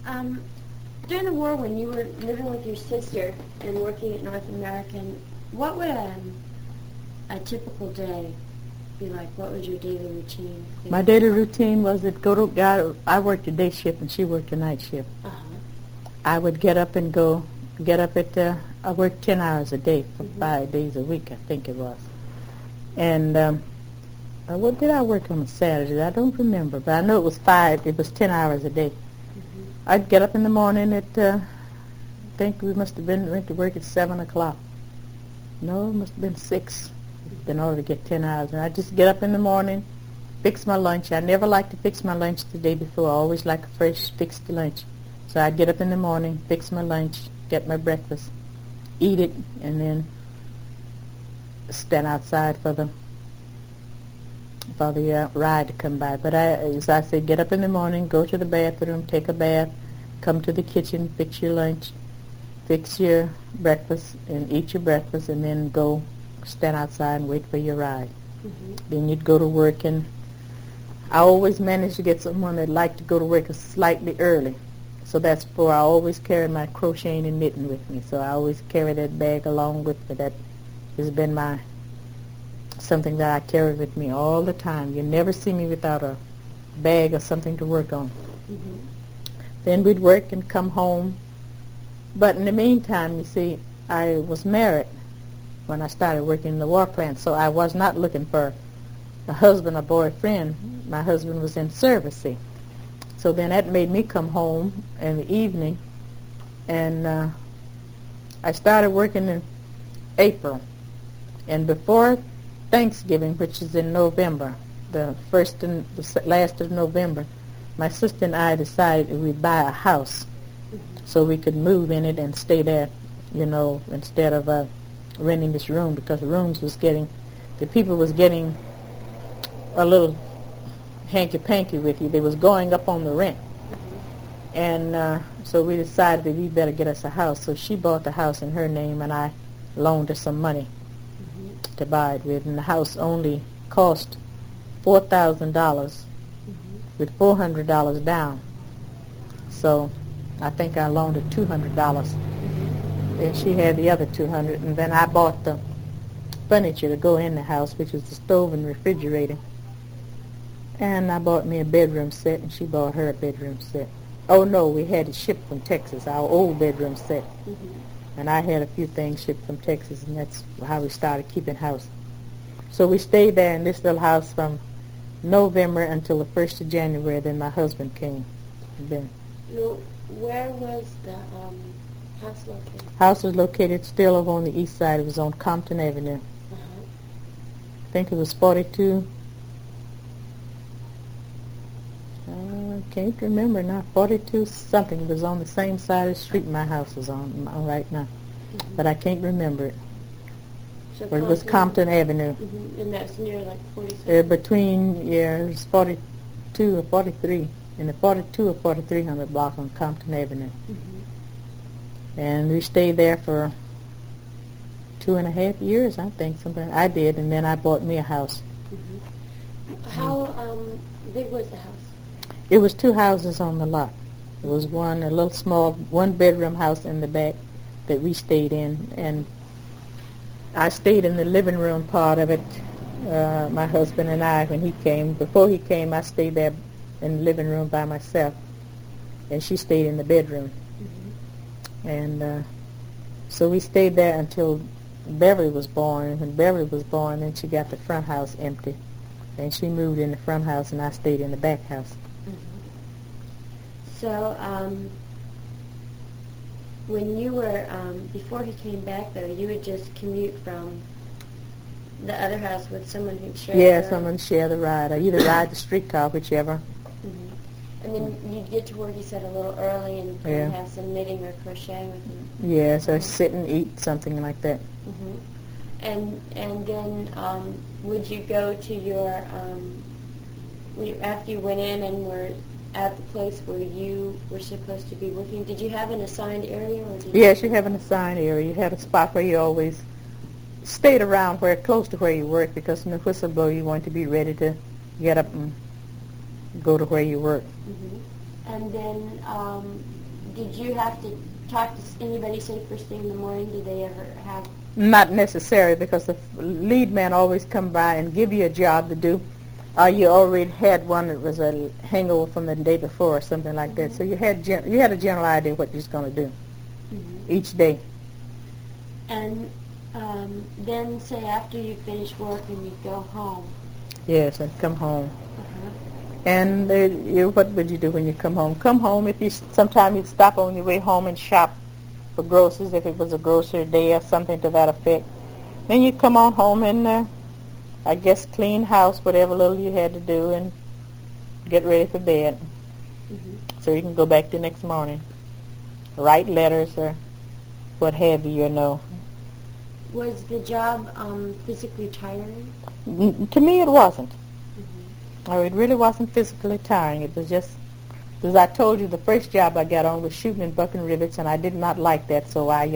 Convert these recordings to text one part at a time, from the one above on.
Um, During the war, when you were living with your sister and working at North American, what would a typical day be like? What was your daily routine? My daily routine was that I worked a day shift and she worked a night shift. Uh-huh. I would get up I worked 10 hours a day for 5 days a week, I think it was. And what did I work on a Saturday? I don't remember, but I know it was 10 hours a day. I'd get up in the morning at, I think we must have went to work at 7 o'clock. No, it must have been 6 in order to get 10 hours. And I'd just get up in the morning, fix my lunch. I never liked to fix my lunch the day before. I always like a fresh, fixed lunch. So I'd get up in the morning, fix my lunch, get my breakfast, eat it, and then stand outside for the ride to come by. But as I say, get up in the morning, go to the bathroom, take a bath, come to the kitchen, fix your lunch, fix your breakfast, and eat your breakfast, and then go stand outside and wait for your ride. Then you'd go to work, and I always managed to get someone that liked to go to work slightly early. So that's why I always carry my crocheting and knitting with me. So I always carry that bag along with me. That has been something that I carry with me all the time. You never see me without a bag or something to work on. Then we'd work and come home. But in the meantime, you see, I was married when I started working in the war plant, so I was not looking for a husband or boyfriend. My husband was in service, see. So then that made me come home in the evening, and I started working in April. And before Thanksgiving, which is in November, the first and the last of November, my sister and I decided we'd buy a house so we could move in it and stay there, instead of renting this room, because the people was getting a little hanky-panky with you. They was going up on the rent. And so we decided that we better get us a house. So she bought the house in her name, and I loaned her some money to buy it with. And the house only cost $4,000 with $400 down. So I think I loaned her $200. And she had the other $200. And then I bought the furniture to go in the house, which was the stove and refrigerator. And I bought me a bedroom set, and she bought her a bedroom set. Oh, no, we had it shipped from Texas, our old bedroom set. And I had a few things shipped from Texas, and that's how we started keeping house. So we stayed there in this little house from November until the 1st of January. Then my husband came. Then. Where was the house located? House was located still over on the east side. It was on Compton Avenue. I think it was 42. I can't remember now. 42 something. It was on the same side of the street my house is on right now. But I can't remember it. So but it was Compton Avenue. And that's near like 47? It was 42 or 43. In the 42 or 4300 block on Compton Avenue. And we stayed there for 2.5 years, I think. Something I did, and then I bought me a house. How big was the house? It was 2 houses on the lot. It was a little small, 1-bedroom house in the back that we stayed in, and I stayed in the living room part of it, my husband and I, when he came. Before he came, I stayed there in the living room by myself, and she stayed in the bedroom. And so we stayed there until Beverly was born. When Beverly was born, then she got the front house empty, and she moved in the front house, and I stayed in the back house. So when you were, before he came back, though, you would just commute from the other house with someone who'd share the ride? Someone share the ride. I either ride the streetcar, whichever. And then you'd get to work, you said, a little early and have some knitting or crocheting with him. Yes, or sit and eat, something like that. And then would you go to your, after you went in and were at the place where you were supposed to be working, did you have an assigned area? Or did yes, you have an assigned area. You had a spot where you always stayed around close to where you work, because when the whistle blow, you want to be ready to get up and go to where you work. And then, did you have to talk to anybody, say, first thing in the morning? Did they ever have... Not necessary, because the lead man always come by and give you a job to do. Or you already had one that was a hangover from the day before or something like that. So you had a general idea what you're going to do each day. And then, say, after you finish work and you go home. Yes, and come home. And what would you do when you come home? Come home, sometimes you'd stop on your way home and shop for groceries, if it was a grocery day or something to that effect. Then you come on home and, I guess, clean house, whatever little you had to do, and get ready for bed. So you can go back the next morning, write letters or what have you, Was the job physically tiring? To me, it wasn't. Oh, it really wasn't physically tiring. It was just, as I told you, the first job I got on was shooting and bucking rivets, and I did not like that, so I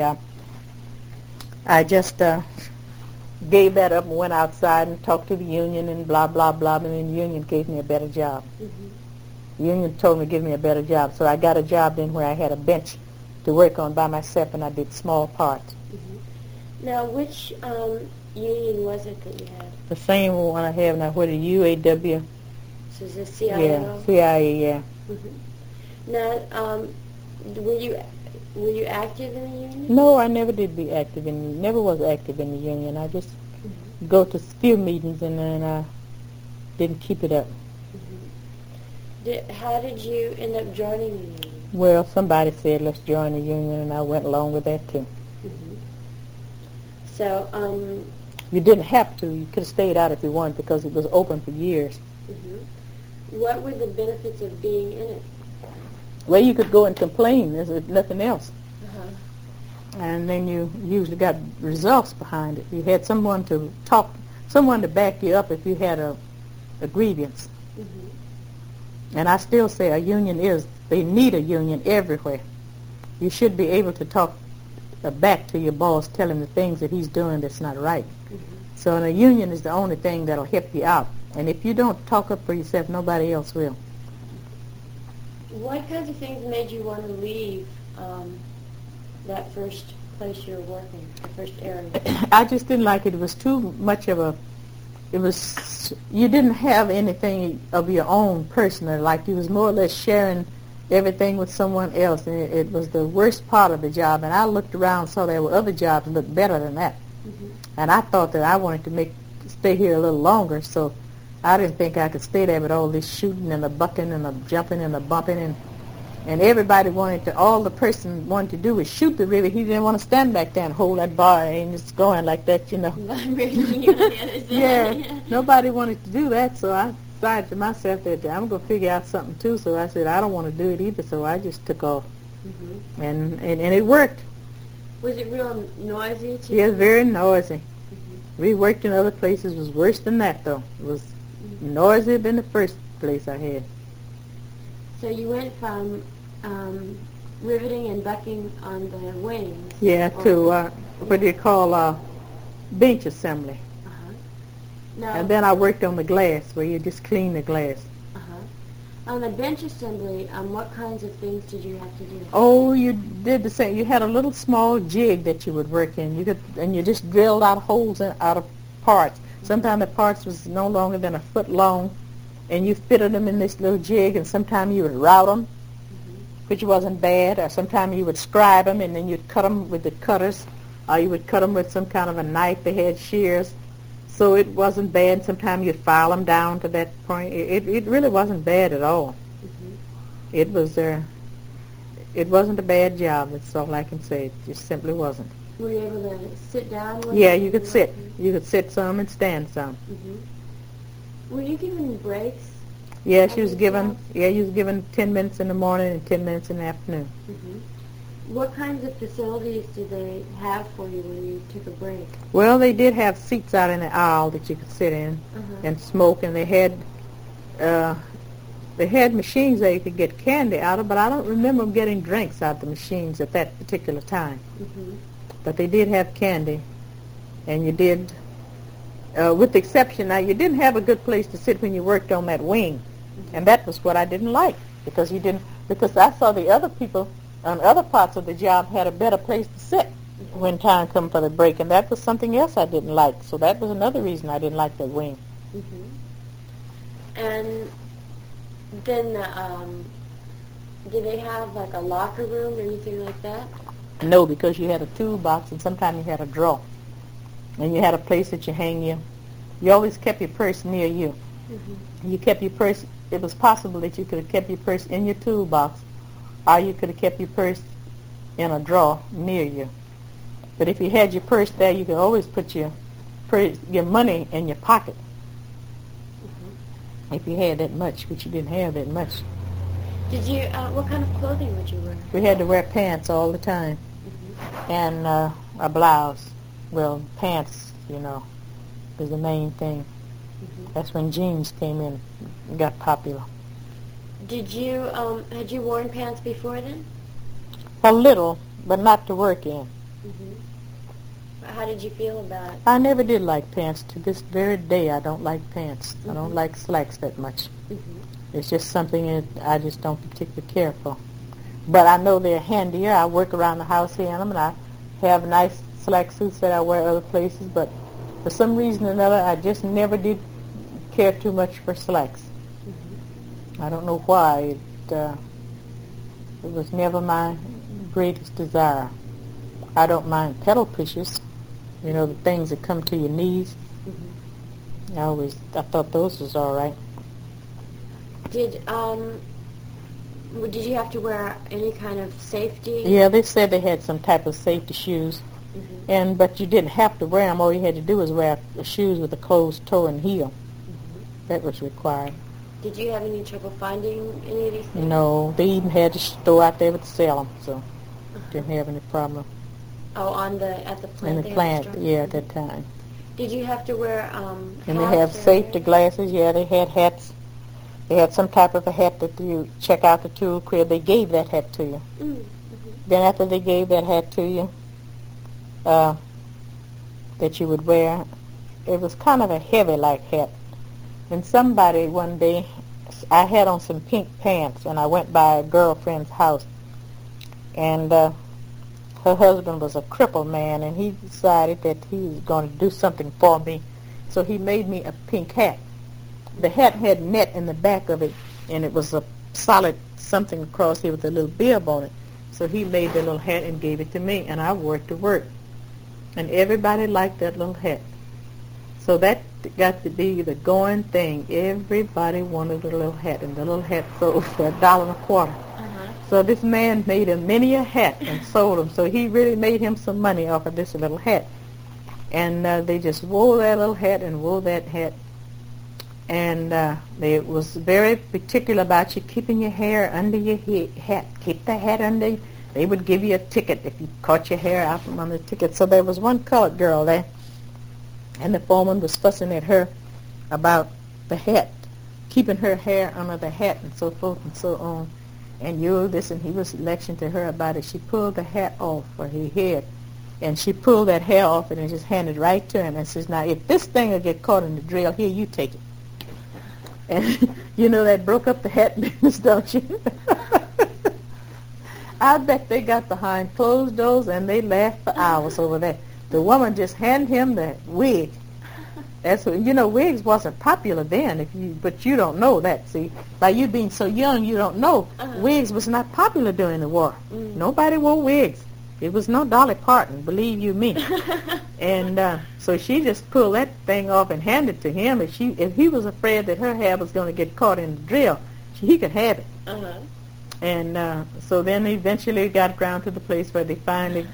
just gave that up and went outside and talked to the union and blah, blah, blah, and then the union gave me a better job. The union told me to give me a better job, so I got a job then where I had a bench to work on by myself, and I did small parts. Now, which union was it that you had? The same one I have now, with the UAW. So is this CIO? Yeah, CIA, yeah. Now, were you active in the union? No, I never did be active never was active in the union. I just go to few meetings and then I didn't keep it up. How did you end up joining the union? Well, somebody said, let's join the union, and I went along with that too. So, you didn't have to. You could have stayed out if you wanted, because it was open for years. What were the benefits of being in it? Well, you could go and complain. There's nothing else. And then you usually got results behind it. You had someone to back you up if you had a grievance. And I still say they need a union everywhere. You should be able to talk back to your boss, tell him the things that he's doing that's not right. So a union is the only thing that'll help you out. And if you don't talk up for yourself, nobody else will. What kinds of things made you want to leave that first place you were working, the first area? I just didn't like it. It was too much of you didn't have anything of your own personal. Like you was more or less sharing everything with someone else. And it was the worst part of the job. And I looked around, saw there were other jobs that looked better than that. And I thought that I wanted to stay here a little longer, so I didn't think I could stay there with all this shooting and the bucking and the jumping and the bumping and everybody all the person wanted to do was shoot the river. He didn't want to stand back there and hold that bar and just going like that, Yeah, nobody wanted to do that, so I decided to myself that I'm going to figure out something too, so I said I don't want to do it either, so I just took off. And it worked. Was it real noisy too? Yeah, very noisy. We worked in other places. It was worse than that, though. It was noisier than the first place I had. So you went from riveting and bucking on the wings. Yeah, to what do you call bench assembly. Now, and then I worked on the glass, where you just clean the glass. On the bench assembly, what kinds of things did you have to do? Oh, you did the same. You had a little small jig that you would work in. You just drilled out holes out of parts. Sometimes the parts was no longer than a foot long, and you fitted them in this little jig, and sometimes you would route them, which wasn't bad, or sometimes you would scribe them, and then you'd cut them with the cutters, or you would cut them with some kind of a knife. They had shears. So it wasn't bad. Sometimes you'd file them down to that point. It really wasn't bad at all. It wasn't a bad job. That's all I can say. It just simply wasn't. Were you able to sit down? Yeah, you could sit. You could sit some and stand some. Were you given breaks? Yeah, you was given 10 minutes in the morning and 10 minutes in the afternoon. What kinds of facilities did they have for you when you took a break? Well, they did have seats out in the aisle that you could sit in and smoke, and they had machines that you could get candy out of, but I don't remember them getting drinks out of the machines at that particular time. But they did have candy, and you did, with the exception, now you didn't have a good place to sit when you worked on that wing, and that was what I didn't like, because because I saw the other people on other parts of the job had a better place to sit when time come for the break, and that was something else I didn't like. So that was another reason I didn't like that wing. And then, did they have like a locker room or anything like that? No, because you had a toolbox, and sometimes you had a drawer, and you had a place that you hang your. You always kept your purse near you. You kept your purse. It was possible that you could have kept your purse in your toolbox, or you could have kept your purse in a drawer near you. But if you had your purse there, you could always put your money in your pocket. If you had that much, but you didn't have that much. Did you? What kind of clothing would you wear? We had to wear pants all the time, and a blouse. Well, pants, was the main thing. That's when jeans came in and got popular. Did you? Had you worn pants before then? A little, but not to work in. How did you feel about it? I never did like pants. To this very day, I don't like pants. I don't like slacks that much. It's just something that I just don't particularly care for. But I know they're handier. I work around the house here in them, and I have nice slack suits that I wear other places. But for some reason or another, I just never did care too much for slacks. I don't know why. It was never my greatest desire. I don't mind pedal pushers, the things that come to your knees. I thought those was all right. Did you have to wear any kind of safety? Yeah, they said they had some type of safety shoes, but you didn't have to wear them. All you had to do was wear shoes with a closed toe and heel. That was required. Did you have any trouble finding any of these things? No, they even had a store out there to sell them, so didn't have any problem. Oh, at the plant? In the plant, at that time. Did you have to wear and they have safety glasses. Yeah, they had hats. They had some type of a hat that you check out the tool crib. They gave that hat to you. Then after they gave that hat to you, that you would wear, it was kind of a heavy-like hat. And somebody one day, I had on some pink pants, and I went by a girlfriend's house, and her husband was a crippled man, and he decided that he was going to do something for me, so he made me a pink hat. The hat had net in the back of it, and it was a solid something across here with a little bib on it. So he made the little hat and gave it to me, and I wore it to work. And everybody liked that little hat. So that got to be the going thing. Everybody wanted a little hat, and the little hat sold for $1.25. So this man made many a hat and sold them. So he really made him some money off of this little hat. And they just wore that little hat and wore that hat. And they was very particular about you keeping your hair under your hat. Keep the hat under. They would give you a ticket if you caught your hair out from under the ticket. So there was one colored girl there, and the foreman was fussing at her about the hat, keeping her hair under the hat and so forth and so on. And he was lecturing to her about it. She pulled the hat off for her head, and she pulled that hair off and just handed it right to him and says, "Now, if this thing will get caught in the drill, here, you take it." And that broke up the hat business, don't you? I bet they got behind closed doors and they laughed for hours over that. The woman just handed him the wig. That's what, wigs wasn't popular then, but you don't know that, see. By you being so young, you don't know. Wigs was not popular during the war. Nobody wore wigs. It was no Dolly Parton, believe you me. And so she just pulled that thing off and handed it to him. If he was afraid that her hair was going to get caught in the drill, he could have it. And so then eventually it got around to the place where they finally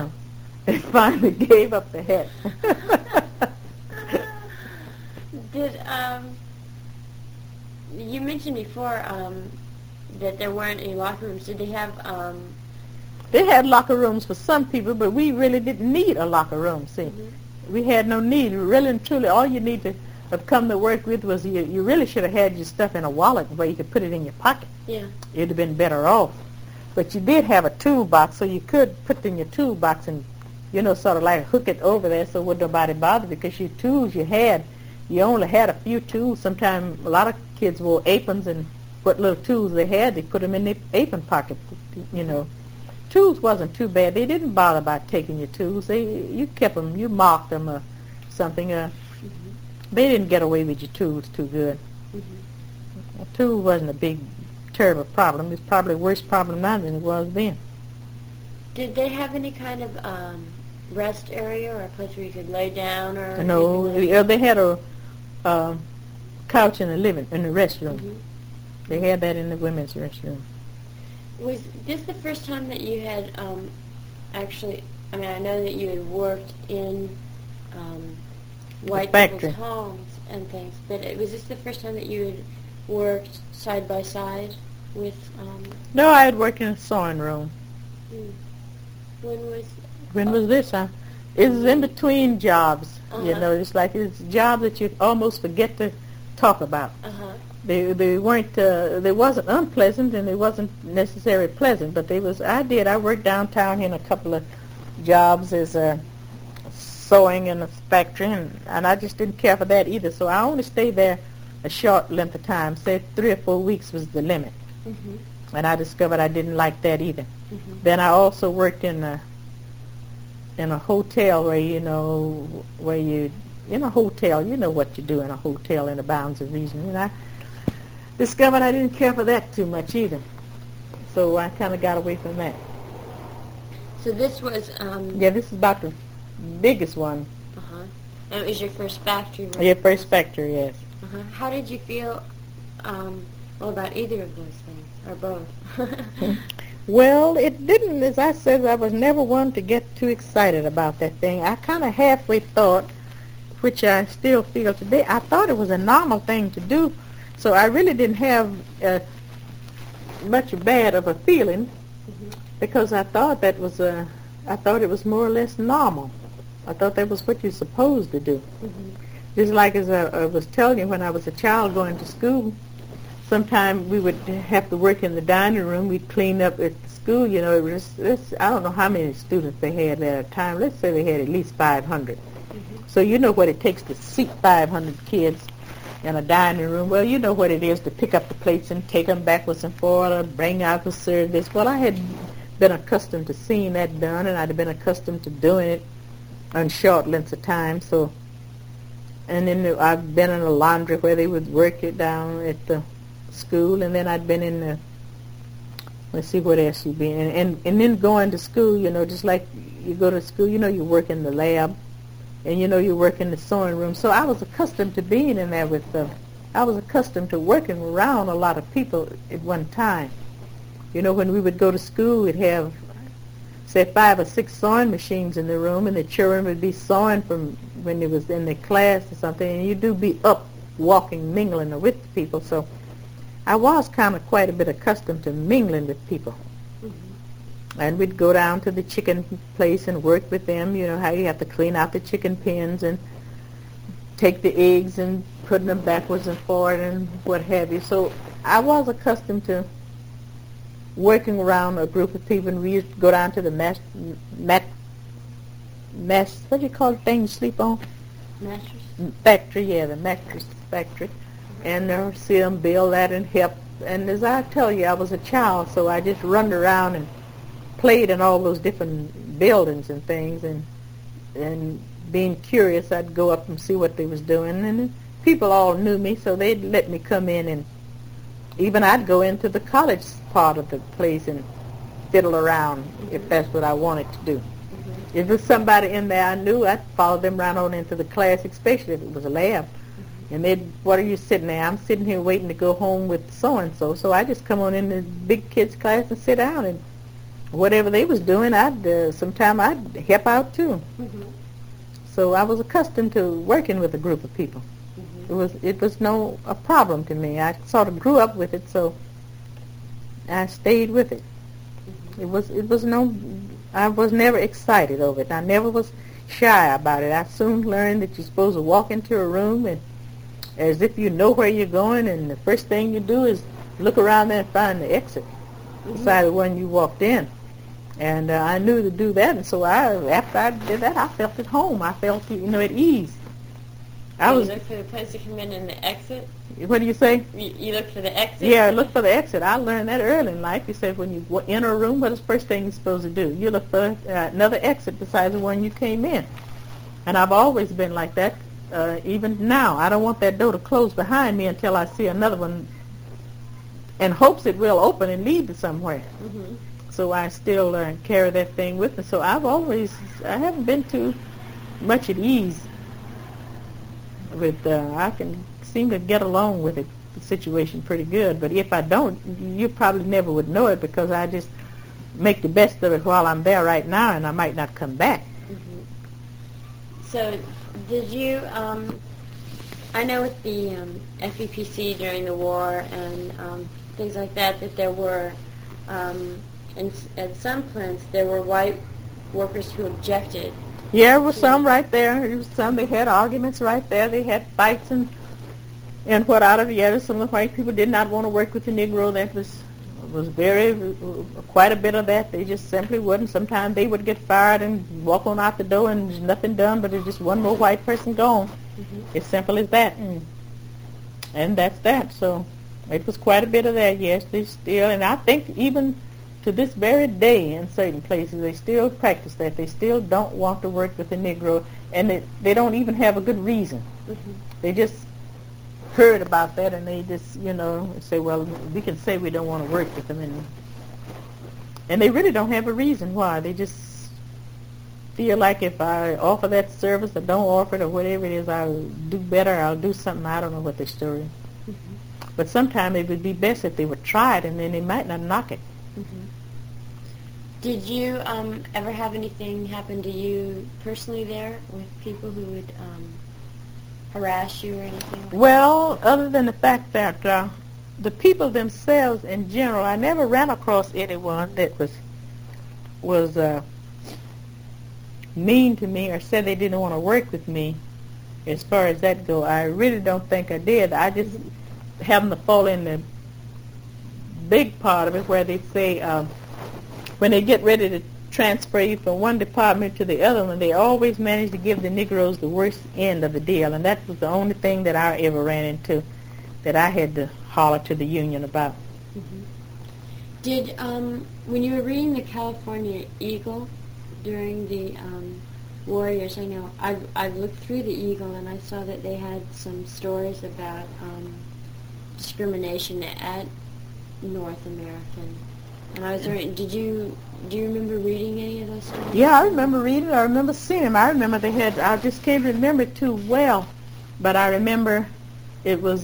gave up the hat. Did you mentioned before that there weren't any locker rooms? Did they have? They had locker rooms for some people, but we really didn't need a locker room. See, we had no need. Really and truly, all you need to have come to work with was you really should have had your stuff in a wallet where you could put it in your pocket. Yeah, you'd have been better off. But you did have a toolbox, so you could put it in your toolbox and sort of like hook it over there so would nobody bother, because your tools you only had a few tools. Sometimes a lot of kids wore aprons and what little tools they had, they put them in their apron pocket, you know. Tools wasn't too bad. They didn't bother about taking your tools. You kept them, you marked them or something. They didn't get away with your tools too good. A tool wasn't a big, terrible problem. It's probably a worse problem now than it was then. Did they have any kind of rest area or a place where you could lay down or? No, they had a couch in the restroom. They had that in the women's restroom. Was this the first time that you had actually? I mean, I know that you had worked in white people's homes and things, but was this the first time that you had worked side by side with? No, I had worked in a sewing room. When was this? It was in between jobs. You know, it's jobs that you almost forget to talk about. They weren't. They wasn't unpleasant, and they wasn't necessarily pleasant. But I worked downtown in a couple of jobs as sewing in a factory, and I just didn't care for that either. So I only stayed there a short length of time. Say 3 or 4 weeks was the limit. And I discovered I didn't like that either. Then I also worked in a hotel where in a hotel, you know what you do in a hotel in the bounds of reason. And I discovered I didn't care for that too much either. So I kind of got away from that. So this was... this is about the biggest one. And it was your first factory, right? Your first factory, yes. How did you feel about either of those things, or both? Well, it didn't, as I said, I was never one to get too excited about that thing. I kind of halfway thought, which I still feel today, I thought it was a normal thing to do. So I really didn't have much bad of a feeling because I thought it was more or less normal. I thought that was what you're supposed to do. Just like as I was telling you, when I was a child going to school, sometimes we would have to work in the dining room. We'd clean up at school. You know, I don't know how many students they had at a time. Let's say they had at least 500. So you know what it takes to seat 500 kids in a dining room. Well, you know what it is to pick up the plates and take them backwards and forward, bring out the service. Well, I had been accustomed to seeing that done, and I'd been accustomed to doing it on short lengths of time. So, and then I've been in a laundry where they would work it down at the school, and then I'd been in the, let's see what else you'd be in, and then going to school, you know, just like you go to school, you know, you work in the lab, and you know, you work in the sewing room. So I was accustomed to being in there with them. I was accustomed to working around a lot of people at one time. You know, when we would go to school, we'd have, say, 5 or 6 sewing machines in the room, and the children would be sewing from when they was in their class or something, and you do be up, walking, mingling with the people. So I was kind of quite a bit accustomed to mingling with people. And we'd go down to the chicken place and work with them. You know how you have to clean out the chicken pens and take the eggs and put them backwards and forward and what have you. So I was accustomed to working around a group of people, and we used to go down to the what do you call the thing you sleep on? Mattress? Factory, yeah, the mattress factory. And see them build that and help. And as I tell you, I was a child, so I just run around and played in all those different buildings and things, and being curious, I'd go up and see what they was doing. And people all knew me, so they'd let me come in, and even I'd go into the college part of the place and fiddle around if that's what I wanted to do. If there's somebody in there I knew, I'd follow them right on into the class, especially if it was a lab. And they'd, what are you sitting there? I'm sitting here waiting to go home with so-and-so. So I just come on in the big kids' class and sit down, and whatever they was doing, sometime I'd help out too. So I was accustomed to working with a group of people. It was no a problem to me. I sort of grew up with it, so I stayed with it. It was no, I was never excited over it. I never was shy about it. I soon learned that you're supposed to walk into a room and as if you know where you're going, and the first thing you do is look around there and find the exit beside the one you walked in. And I knew to do that, and so after I did that, I felt at home. I felt, at ease. You look for the place to come in and the exit? What do you say? You look for the exit? Yeah, look for the exit. I learned that early in life. You said when you enter a room, what is the first thing you're supposed to do? You look for another exit besides the one you came in. And I've always been like that, even now. I don't want that door to close behind me until I see another one, in hopes it will open and lead to somewhere. Mm-hmm. So I still carry that thing with me. So I haven't been too much at ease with, I can seem to get along with the situation pretty good. But if I don't, you probably never would know it, because I just make the best of it while I'm there right now, and I might not come back. Mm-hmm. So did you, I know with the FEPC during the war and things like that, that there were, at some plants, there were white workers who objected. Yeah, there were some right there. There was some, they had arguments right there. They had fights and what out of the other. Some of the white people did not want to work with the Negro. That was quite a bit of that. They just simply wouldn't. Sometimes they would get fired and walk on out the door and there's nothing done, but there's just one more white person gone. Mm-hmm. As simple as that. And that's that. So it was quite a bit of that, yes. They still, and I think even to this very day in certain places, they still practice that. They still don't want to work with the Negro, and they don't even have a good reason. Mm-hmm. They just heard about that, and they just, say, well, we can say we don't want to work with them, and they really don't have a reason why. They just feel like if I offer that service or don't offer it or whatever it is, I'll do better, I'll do something. I don't know what their story is. Mm-hmm. But sometimes it would be best if they would try it, and then they might not knock it. Mm-hmm. Did you ever have anything happen to you personally there with people who would harass you or anything like Well, other than the fact that the people themselves in general, I never ran across anyone that was mean to me or said they didn't want to work with me. As far as that go, I really don't think I did. I just happened to fall in the big part of it where they say when they get ready to transfer you from one department to the other one, they always manage to give the Negroes the worst end of the deal, and that was the only thing that I ever ran into that I had to holler to the union about. Mm-hmm. Did, when you were reading the California Eagle during the Warriors, I know, I looked through the Eagle and I saw that they had some stories about discrimination at North American. And I was wondering, do you remember reading any of those stories? Yeah, I remember reading. I remember seeing them. I remember they had, I just can't remember it too well, but I remember it was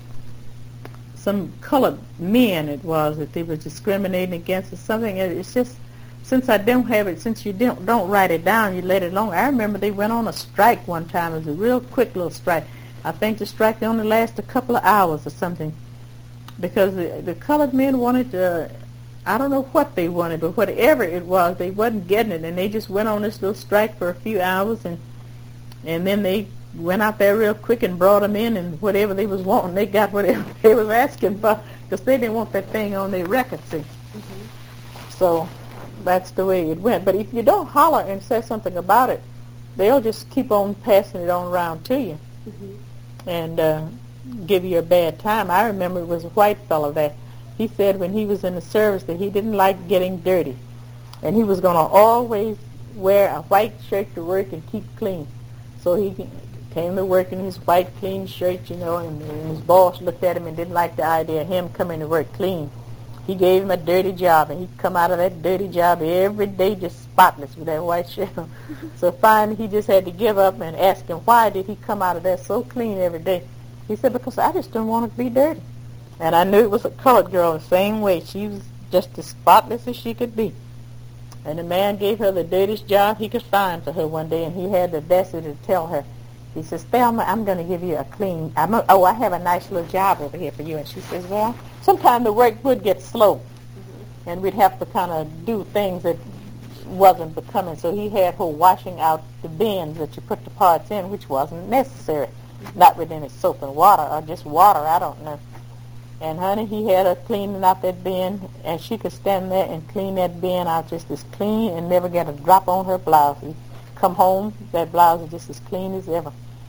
some colored men, it was, that they were discriminating against or something. It's just, since I don't have it, since you don't write it down, you let it alone. I remember they went on a strike one time. It was a real quick little strike. I think the strike only lasted a couple of hours or something, because the colored men wanted to, I don't know what they wanted, but whatever it was, they wasn't getting it, and they just went on this little strike for a few hours, and then they went out there real quick and brought them in, and whatever they was wanting, they got whatever they was asking for, because they didn't want that thing on their record, see. Mm-hmm. So that's the way it went. But if you don't holler and say something about it, they'll just keep on passing it on around to you, mm-hmm. and give you a bad time. I remember it was a white fellow that he said when he was in the service that he didn't like getting dirty, and he was going to always wear a white shirt to work and keep clean. So he came to work in his white clean shirt, and his boss looked at him and didn't like the idea of him coming to work clean. He gave him a dirty job, and he'd come out of that dirty job every day just spotless with that white shirt. So finally he just had to give up and ask him, why did he come out of there so clean every day? He said, because I just didn't want it to be dirty. And I knew it was a colored girl the same way. She was just as spotless as she could be. And the man gave her the dirtiest job he could find for her one day, and he had the audacity to tell her, he says, Thelma, I'm going to give you a clean, I have a nice little job over here for you. And she says, well, sometimes the work would get slow, mm-hmm. and we'd have to kind of do things that wasn't becoming. So he had her washing out the bins that you put the parts in, which wasn't necessary, mm-hmm. not with any soap and water, or just water, I don't know. And, honey, he had her cleaning out that bin, and she could stand there and clean that bin out just as clean and never get a drop on her blouse. He'd come home, that blouse was just as clean as ever.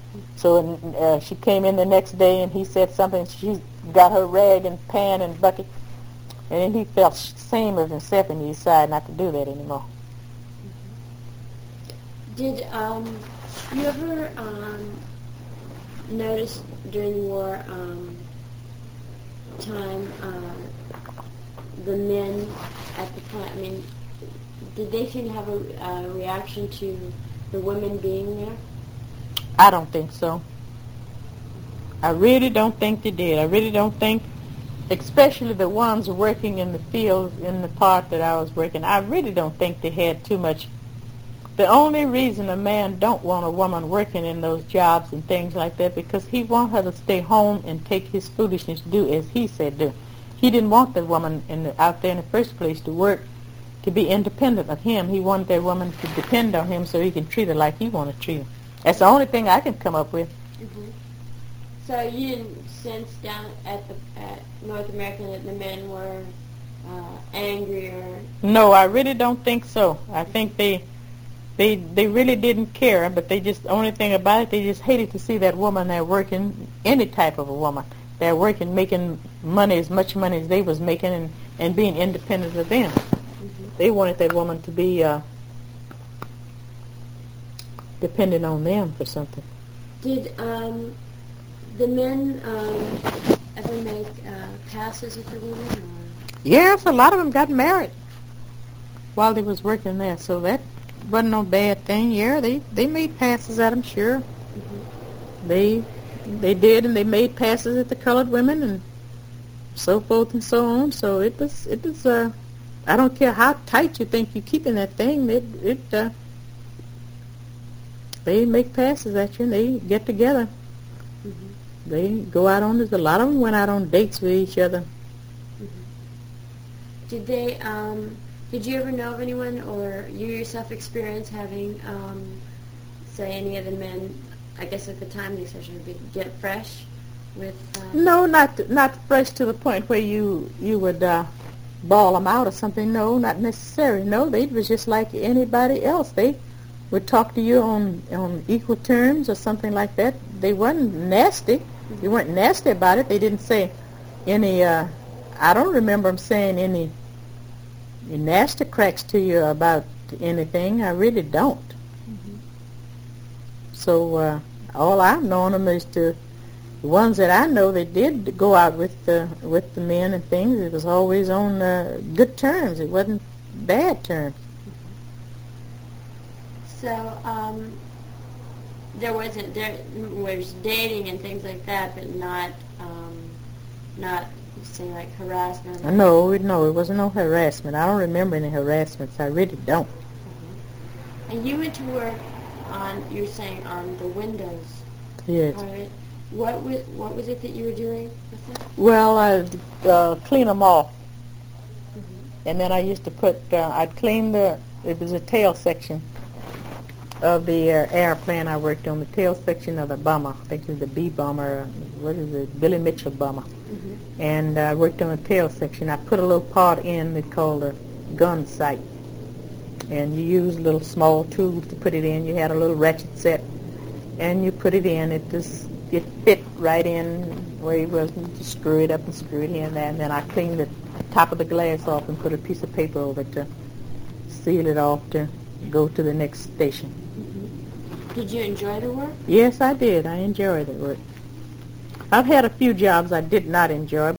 So she came in the next day, and he said something. She got her rag and pan and bucket, and then he felt ashamed of himself, and he decided not to do that anymore. Did you ever notice during the war time the men at the plant? I mean, did they seem to have a reaction to the women being there? I don't think so. I really don't think they did. I really don't think, especially the ones working in the field, in the part that I was working, I really don't think they had too much. The only reason a man don't want a woman working in those jobs and things like that, because he want her to stay home and take his foolishness, do as he said do. He didn't want the woman out there in the first place to work, to be independent of him. He wanted that woman to depend on him so he can treat her like he wanted to treat her. That's the only thing I can come up with. Mm-hmm. So you didn't sense down at North America that the men were angry or... No, I really don't think so. I think they really didn't care, but they just, the only thing about it, they just hated to see that woman there working, any type of a woman, they're working, making money, as much money as they was making, and being independent of them. Mm-hmm. They wanted that woman to be dependent on them for something. Did the men ever make passes with the women? Or? Yes, a lot of them got married while they was working there, so that wasn't no bad thing. Yeah, they made passes at them, sure. Mm-hmm. They did, and they made passes at the colored women, and so forth and so on. So it was. I don't care how tight you think you're keeping that thing. They make passes at you, and they get together. Mm-hmm. They go out on this. A lot of them went out on dates with each other. Mm-hmm. Did they? Did you ever know of anyone, or you yourself experience having, say, any of the men? I guess at the time they especially get fresh with. No, not fresh to the point where you would bawl them out or something. No, not necessarily. No, they was just like anybody else. They would talk to you on equal terms or something like that. They wasn't nasty. Mm-hmm. They weren't nasty about it. They didn't say any. I don't remember them saying any nasty cracks to you about anything. I really don't. Mm-hmm. So all I've known them is the ones that I know that did go out with the men and things. It was always on good terms. It wasn't bad terms. So there was dating and things like that, but not say like harassment. No, it wasn't no harassment. I don't remember any harassments. I really don't. Mm-hmm. And you went to work you were saying on the windows. Yes. What was it that you were doing with it? Well, I'd clean them off. Mm-hmm. And then I used to I'd clean it was a tail section of the airplane I worked on, the tail section of the bomber. I think it was the B bomber, Billy Mitchell bomber. Mm-hmm. And I worked on the tail section. I put a little part in that's called a gun sight. And you use little small tools to put it in. You had a little ratchet set, and you put it in. It fit right in where it was. You just screw it up and screw it in there. And then I cleaned the top of the glass off and put a piece of paper over it to seal it off to go to the next station. Mm-hmm. Did you enjoy the work? Yes, I did. I enjoyed the work. I've had a few jobs I did not enjoy,